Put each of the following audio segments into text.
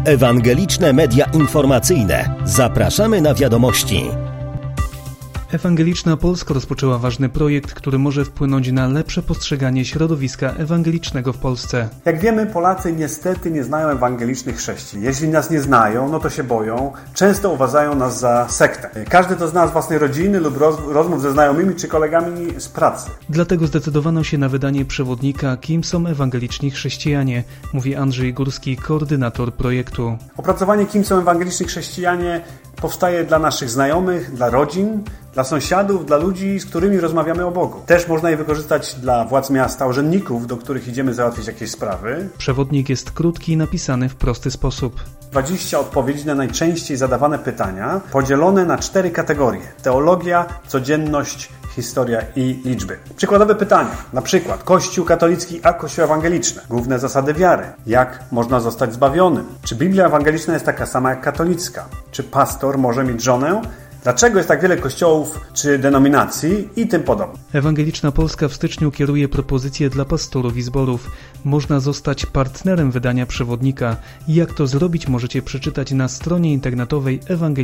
Ewangeliczne Media Informacyjne. Zapraszamy na wiadomości. Ewangeliczna Polska rozpoczęła ważny projekt, który może wpłynąć na lepsze postrzeganie środowiska ewangelicznego w Polsce. Jak wiemy, Polacy niestety nie znają ewangelicznych chrześcijan. Jeśli nas nie znają, no to się boją. Często uważają nas za sektę. Każdy to zna z własnej rodziny lub rozmów ze znajomymi czy kolegami z pracy. Dlatego zdecydowano się na wydanie przewodnika Kim są ewangeliczni chrześcijanie, mówi Andrzej Górski, koordynator projektu. Opracowanie Kim są ewangeliczni chrześcijanie powstaje dla naszych znajomych, dla rodzin, dla sąsiadów, dla ludzi, z którymi rozmawiamy o Bogu. Też można je wykorzystać dla władz miasta, urzędników, do których idziemy załatwić jakieś sprawy. Przewodnik jest krótki i napisany w prosty sposób. 20 odpowiedzi na najczęściej zadawane pytania, podzielone na 4 kategorie. Teologia, codzienność, historia i liczby. Przykładowe pytania, na przykład Kościół katolicki a Kościół ewangeliczny. Główne zasady wiary. Jak można zostać zbawionym? Czy Biblia ewangeliczna jest taka sama jak katolicka? Czy pastor może mieć żonę? Dlaczego jest tak wiele kościołów czy denominacji i tym podobne? Ewangeliczna Polska w styczniu kieruje propozycje dla pastorów i zborów. Można zostać partnerem wydania przewodnika. Jak to zrobić, możecie przeczytać na stronie internetowej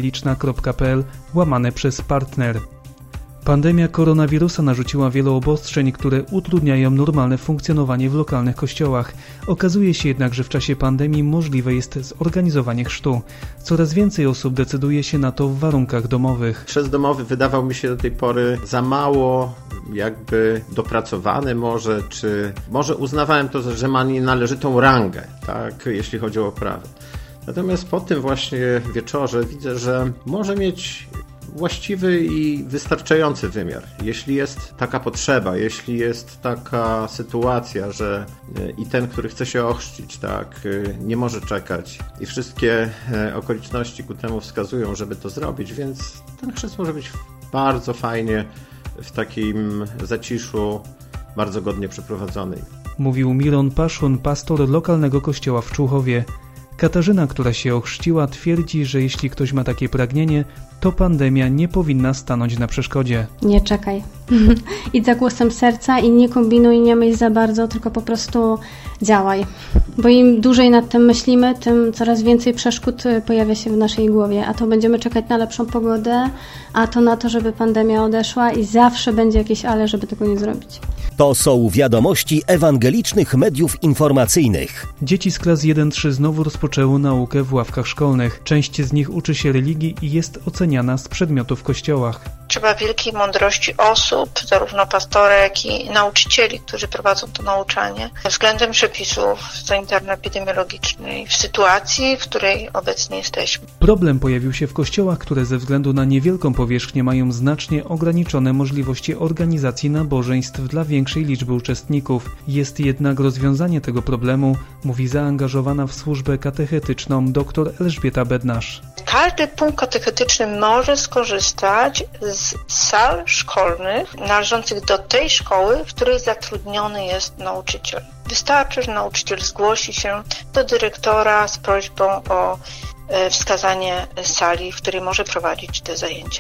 ewangeliczna.pl/partner. Pandemia koronawirusa narzuciła wiele obostrzeń, które utrudniają normalne funkcjonowanie w lokalnych kościołach. Okazuje się jednak, że w czasie pandemii możliwe jest zorganizowanie chrztu. Coraz więcej osób decyduje się na to w warunkach domowych. Chrzest domowy wydawał mi się do tej pory za mało jakby dopracowany czy może uznawałem to, że ma nienależytą rangę, tak, jeśli chodzi o oprawę. Natomiast po tym właśnie wieczorze widzę, że może mieć właściwy i wystarczający wymiar. Jeśli jest taka potrzeba, jeśli jest taka sytuacja, że i ten, który chce się ochrzcić, tak, nie może czekać i wszystkie okoliczności ku temu wskazują, żeby to zrobić, więc ten chrzest może być bardzo fajnie w takim zaciszu, bardzo godnie przeprowadzony. Mówił Miron Paszun, pastor lokalnego kościoła w Człuchowie. Katarzyna, która się ochrzciła, twierdzi, że jeśli ktoś ma takie pragnienie, to pandemia nie powinna stanąć na przeszkodzie. Nie czekaj. Idź za głosem serca i nie kombinuj, nie myśl za bardzo, tylko po prostu działaj. Bo im dłużej nad tym myślimy, tym coraz więcej przeszkód pojawia się w naszej głowie. A to będziemy czekać na lepszą pogodę, a to na to, żeby pandemia odeszła i zawsze będzie jakieś ale, żeby tego nie zrobić. To są wiadomości ewangelicznych mediów informacyjnych. Dzieci z klas 1-3 znowu rozpoczęły naukę w ławkach szkolnych. Część z nich uczy się religii i jest oceniana z przedmiotów w kościołach. Trzeba wielkiej mądrości osób, zarówno pastorek i nauczycieli, którzy prowadzą to nauczanie, względem przepisów sanitarno-epidemiologicznej w sytuacji, w której obecnie jesteśmy. Problem pojawił się w kościołach, które ze względu na niewielką powierzchnię mają znacznie ograniczone możliwości organizacji nabożeństw dla większej liczby uczestników. Jest jednak rozwiązanie tego problemu, mówi zaangażowana w służbę katechetyczną dr Elżbieta Bednarz. Każdy punkt katechetyczny może skorzystać z sal szkolnych należących do tej szkoły, w której zatrudniony jest nauczyciel. Wystarczy, że nauczyciel zgłosi się do dyrektora z prośbą o wskazanie sali, w której może prowadzić te zajęcia.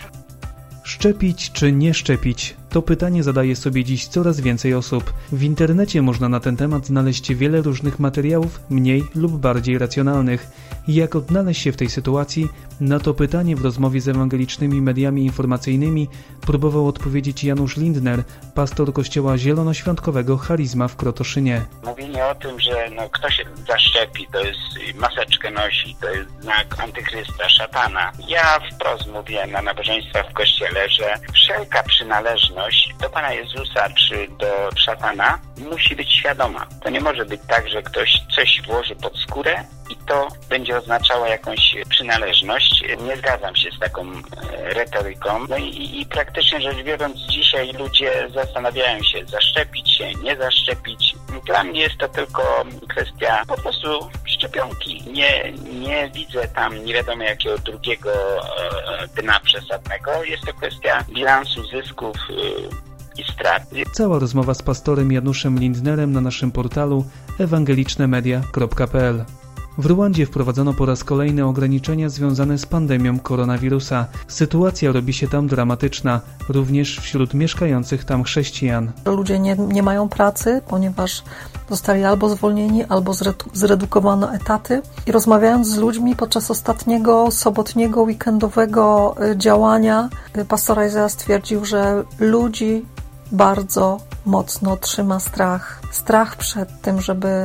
Szczepić czy nie szczepić? To pytanie zadaje sobie dziś coraz więcej osób. W internecie można na ten temat znaleźć wiele różnych materiałów, mniej lub bardziej racjonalnych. I jak odnaleźć się w tej sytuacji? Na to pytanie w rozmowie z ewangelicznymi mediami informacyjnymi próbował odpowiedzieć Janusz Lindner, pastor kościoła zielonoświątkowego Charizma w Krotoszynie. Mówienie o tym, że ktoś się zaszczepi, to jest maseczkę nosi, to jest znak antychrysta, szatana. Ja wprost mówiłem na nabożeństwach w kościele, że wszelka przynależność do Pana Jezusa czy do szatana musi być świadoma. To nie może być tak, że ktoś coś włoży pod skórę i to będzie oznaczało jakąś przynależność. Nie zgadzam się z taką retoryką. No i praktycznie rzecz biorąc, dzisiaj ludzie zastanawiają się, zaszczepić się, nie zaszczepić. Dla mnie jest to tylko kwestia po prostu szczepionki. Nie widzę tam nie wiadomo jakiego drugiego dna przesadnego. Jest to kwestia bilansu zysków i strat. Cała rozmowa z pastorem Januszem Lindnerem na naszym portalu ewangelicznemedia.pl. W Rwandzie wprowadzono po raz kolejny ograniczenia związane z pandemią koronawirusa. Sytuacja robi się tam dramatyczna, również wśród mieszkających tam chrześcijan. Ludzie nie mają pracy, ponieważ zostali albo zwolnieni, albo zredukowano etaty. I rozmawiając z ludźmi podczas ostatniego sobotniego, weekendowego działania, pastor Isaiah stwierdził, że ludzi bardzo mocno trzyma strach. Strach przed tym,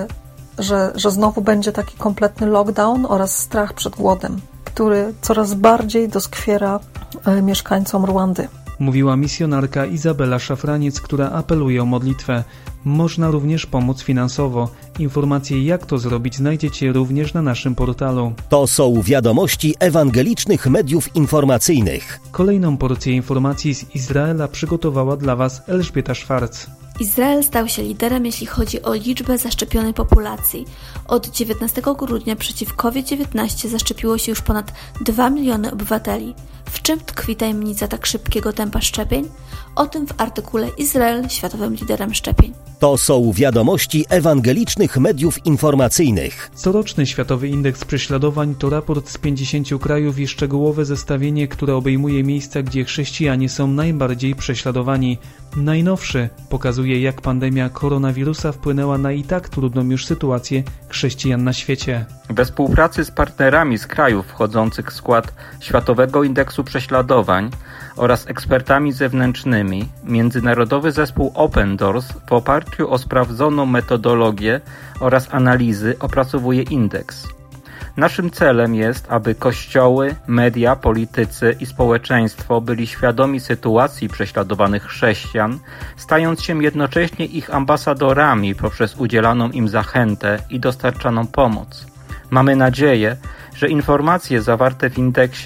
że znowu będzie taki kompletny lockdown oraz strach przed głodem, który coraz bardziej doskwiera mieszkańcom Rwandy. Mówiła misjonarka Izabela Szafraniec, która apeluje o modlitwę. Można również pomóc finansowo. Informacje, jak to zrobić, znajdziecie również na naszym portalu. To są wiadomości ewangelicznych mediów informacyjnych. Kolejną porcję informacji z Izraela przygotowała dla Was Elżbieta Szwarc. Izrael stał się liderem, jeśli chodzi o liczbę zaszczepionej populacji. Od 19 grudnia przeciw COVID-19 zaszczepiło się już ponad 2 miliony obywateli. W czym tkwi tajemnica tak szybkiego tempa szczepień? O tym w artykule Izrael światowym liderem szczepień. To są wiadomości ewangelicznych mediów informacyjnych. Coroczny Światowy Indeks Prześladowań to raport z 50 krajów i szczegółowe zestawienie, które obejmuje miejsca, gdzie chrześcijanie są najbardziej prześladowani. Najnowszy pokazuje, jak pandemia koronawirusa wpłynęła na i tak trudną już sytuację chrześcijan na świecie. We współpracy z partnerami z krajów wchodzących w skład Światowego Indeksu Prześladowań oraz ekspertami zewnętrznymi, Międzynarodowy Zespół Open Doors w oparciu o sprawdzoną metodologię oraz analizy opracowuje indeks. Naszym celem jest, aby kościoły, media, politycy i społeczeństwo byli świadomi sytuacji prześladowanych chrześcijan, stając się jednocześnie ich ambasadorami poprzez udzielaną im zachętę i dostarczaną pomoc. Mamy nadzieję, że informacje zawarte w indeksie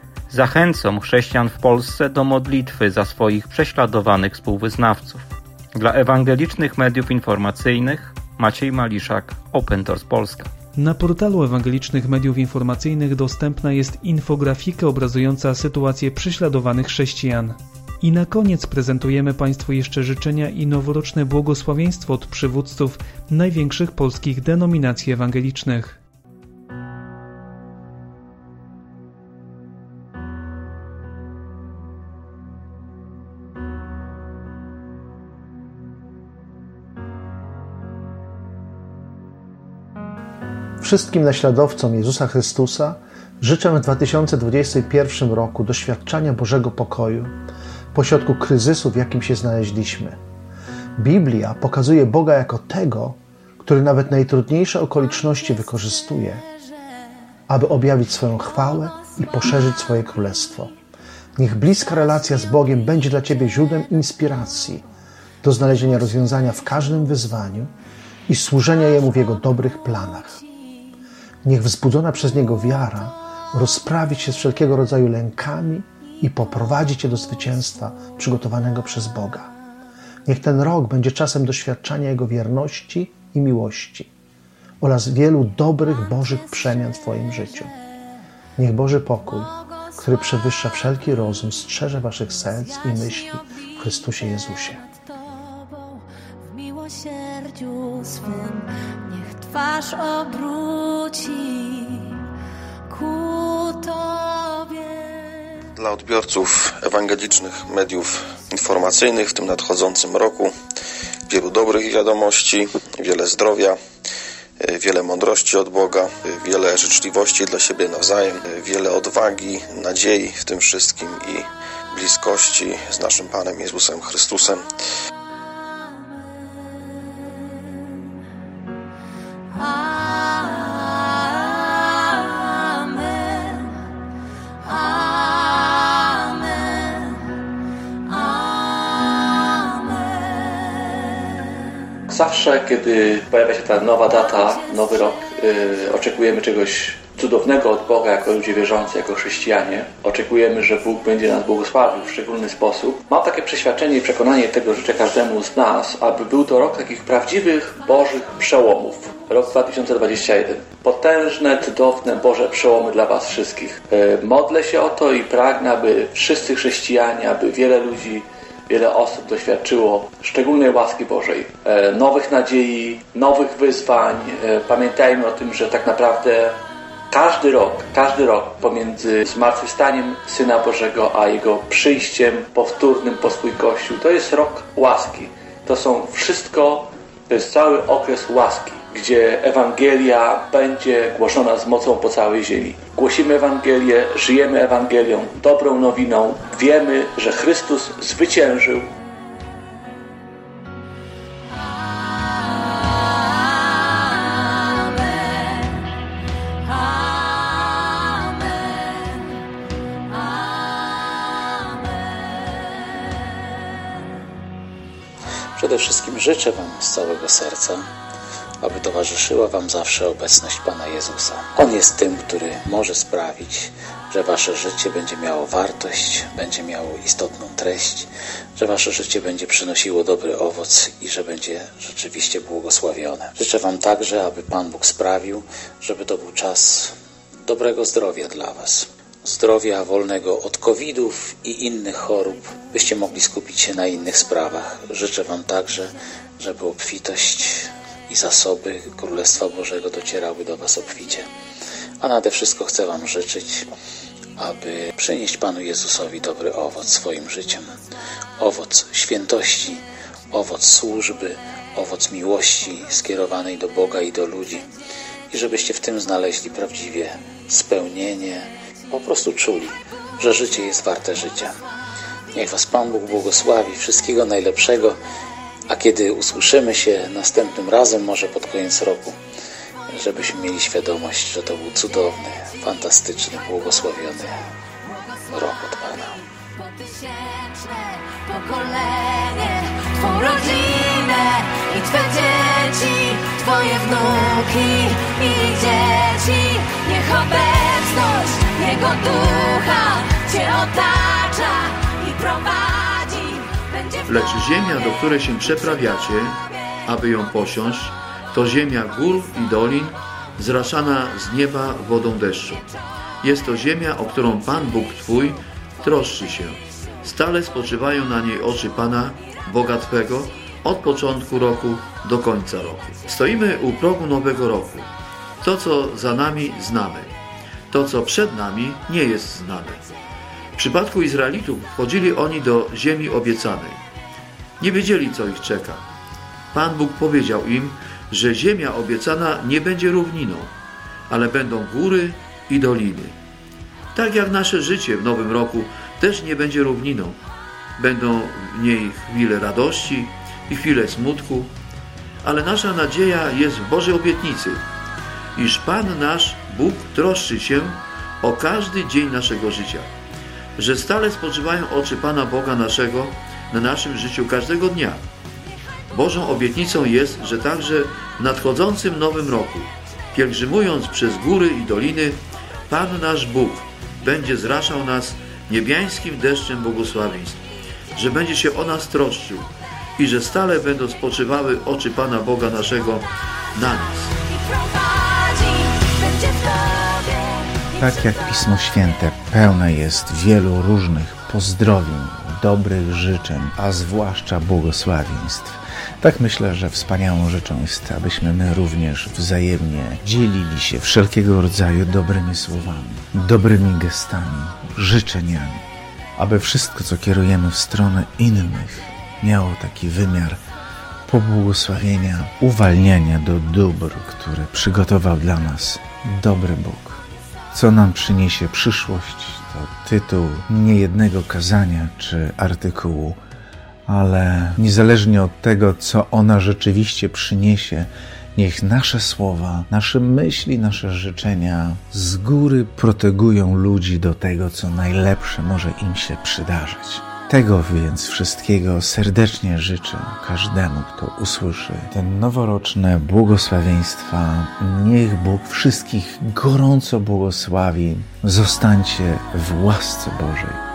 zachęcą chrześcijan w Polsce do modlitwy za swoich prześladowanych współwyznawców. Dla ewangelicznych mediów informacyjnych Maciej Maliszak, Open Doors Polska. Na portalu ewangelicznych mediów informacyjnych dostępna jest infografika obrazująca sytuację prześladowanych chrześcijan. I na koniec prezentujemy Państwu jeszcze życzenia i noworoczne błogosławieństwo od przywódców największych polskich denominacji ewangelicznych. Wszystkim naśladowcom Jezusa Chrystusa życzę w 2021 roku doświadczania Bożego pokoju pośrodku kryzysu, w jakim się znaleźliśmy. Biblia pokazuje Boga jako tego, który nawet najtrudniejsze okoliczności wykorzystuje, aby objawić swoją chwałę i poszerzyć swoje królestwo. Niech bliska relacja z Bogiem będzie dla Ciebie źródłem inspiracji do znalezienia rozwiązania w każdym wyzwaniu i służenia Jemu w Jego dobrych planach. Niech wzbudzona przez Niego wiara rozprawi się z wszelkiego rodzaju lękami i poprowadzi Cię do zwycięstwa przygotowanego przez Boga. Niech ten rok będzie czasem doświadczania Jego wierności i miłości oraz wielu dobrych Bożych przemian w Twoim życiu. Niech Boży pokój, który przewyższa wszelki rozum, strzeże Waszych serc i myśli w Chrystusie Jezusie. W miłosierdziu swym niech twarz obróci ku Tobie. Dla odbiorców ewangelicznych mediów informacyjnych w tym nadchodzącym roku wielu dobrych wiadomości, wiele zdrowia, wiele mądrości od Boga, wiele życzliwości dla siebie nawzajem, wiele odwagi, nadziei w tym wszystkim i bliskości z naszym Panem Jezusem Chrystusem. Zawsze, kiedy pojawia się ta nowa data, nowy rok, oczekujemy czegoś cudownego od Boga jako ludzie wierzący, jako chrześcijanie. Oczekujemy, że Bóg będzie nas błogosławił w szczególny sposób. Mam takie przeświadczenie i przekonanie, tego życzę każdemu z nas, aby był to rok takich prawdziwych Bożych przełomów. Rok 2021. Potężne, cudowne Boże przełomy dla Was wszystkich. Modlę się o to i pragnę, aby wszyscy chrześcijanie, aby wiele ludzi wiele osób doświadczyło szczególnej łaski Bożej, nowych nadziei, nowych wyzwań. Pamiętajmy o tym, że tak naprawdę każdy rok pomiędzy zmartwychwstaniem Syna Bożego a Jego przyjściem powtórnym po swój Kościół, to jest rok łaski. To jest cały okres łaski, gdzie Ewangelia będzie głoszona z mocą po całej ziemi. Głosimy Ewangelię, żyjemy Ewangelią, dobrą nowiną. Wiemy, że Chrystus zwyciężył. Przede wszystkim życzę Wam z całego serca, aby towarzyszyła Wam zawsze obecność Pana Jezusa. On jest tym, który może sprawić, że Wasze życie będzie miało wartość, będzie miało istotną treść, że Wasze życie będzie przynosiło dobry owoc i że będzie rzeczywiście błogosławione. Życzę Wam także, aby Pan Bóg sprawił, żeby to był czas dobrego zdrowia dla Was. Zdrowia wolnego od COVID-ów i innych chorób, byście mogli skupić się na innych sprawach. Życzę Wam także, żeby obfitość i zasoby Królestwa Bożego docierały do Was obficie. A nade wszystko chcę Wam życzyć, aby przynieść Panu Jezusowi dobry owoc swoim życiem. Owoc świętości, owoc służby, owoc miłości skierowanej do Boga i do ludzi. I żebyście w tym znaleźli prawdziwie spełnienie, po prostu czuli, że życie jest warte życia. Niech Was Pan Bóg błogosławi, wszystkiego najlepszego, a kiedy usłyszymy się następnym razem, może pod koniec roku, żebyśmy mieli świadomość, że to był cudowny, fantastyczny, błogosławiony rok od Pana. Pokolenie, Twą rodzinę i Twe dzieci, Twoje wnuki i dzieci. Niech obecność Jego Ducha Cię otacza i prowadzi. Lecz ziemia, do której się przeprawiacie, aby ją posiąść, to ziemia gór i dolin, zraszana z nieba wodą deszczu. Jest to ziemia, o którą Pan Bóg Twój troszczy się. Stale spoczywają na niej oczy Pana, Boga Twego, od początku roku do końca roku. Stoimy u progu nowego roku. To, co za nami, znamy. To, co przed nami, nie jest znane. W przypadku Izraelitów wchodzili oni do ziemi obiecanej. Nie wiedzieli, co ich czeka. Pan Bóg powiedział im, że ziemia obiecana nie będzie równiną, ale będą góry i doliny. Tak jak nasze życie w nowym roku też nie będzie równiną. Będą w niej chwile radości i chwile smutku, ale nasza nadzieja jest w Bożej obietnicy, iż Pan nasz Bóg troszczy się o każdy dzień naszego życia, że stale spoczywają oczy Pana Boga naszego na naszym życiu każdego dnia. Bożą obietnicą jest, że także w nadchodzącym nowym roku, pielgrzymując przez góry i doliny, Pan nasz Bóg będzie zraszał nas niebiańskim deszczem błogosławieństw, że będzie się o nas troszczył i że stale będą spoczywały oczy Pana Boga naszego na nas. Tak jak Pismo Święte pełne jest wielu różnych pozdrowień, dobrych życzeń, a zwłaszcza błogosławieństw, tak myślę, że wspaniałą rzeczą jest, abyśmy my również wzajemnie dzielili się wszelkiego rodzaju dobrymi słowami, dobrymi gestami, życzeniami, aby wszystko, co kierujemy w stronę innych, miało taki wymiar pobłogosławienia, uwalniania do dóbr, które przygotował dla nas dobry Bóg. Co nam przyniesie przyszłość, to tytuł niejednego kazania czy artykułu, ale niezależnie od tego, co ona rzeczywiście przyniesie, niech nasze słowa, nasze myśli, nasze życzenia z góry protegują ludzi do tego, co najlepsze może im się przydarzyć. Tego więc wszystkiego serdecznie życzę każdemu, kto usłyszy te noworoczne błogosławieństwa. Niech Bóg wszystkich gorąco błogosławi. Zostańcie w łasce Bożej.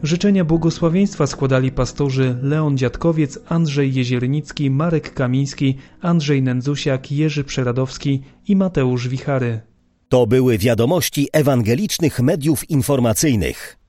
Życzenia błogosławieństwa składali pastorzy Leon Dziadkowiec, Andrzej Jeziernicki, Marek Kamiński, Andrzej Nędzusiak, Jerzy Przeradowski i Mateusz Wichary. To były wiadomości ewangelicznych mediów informacyjnych.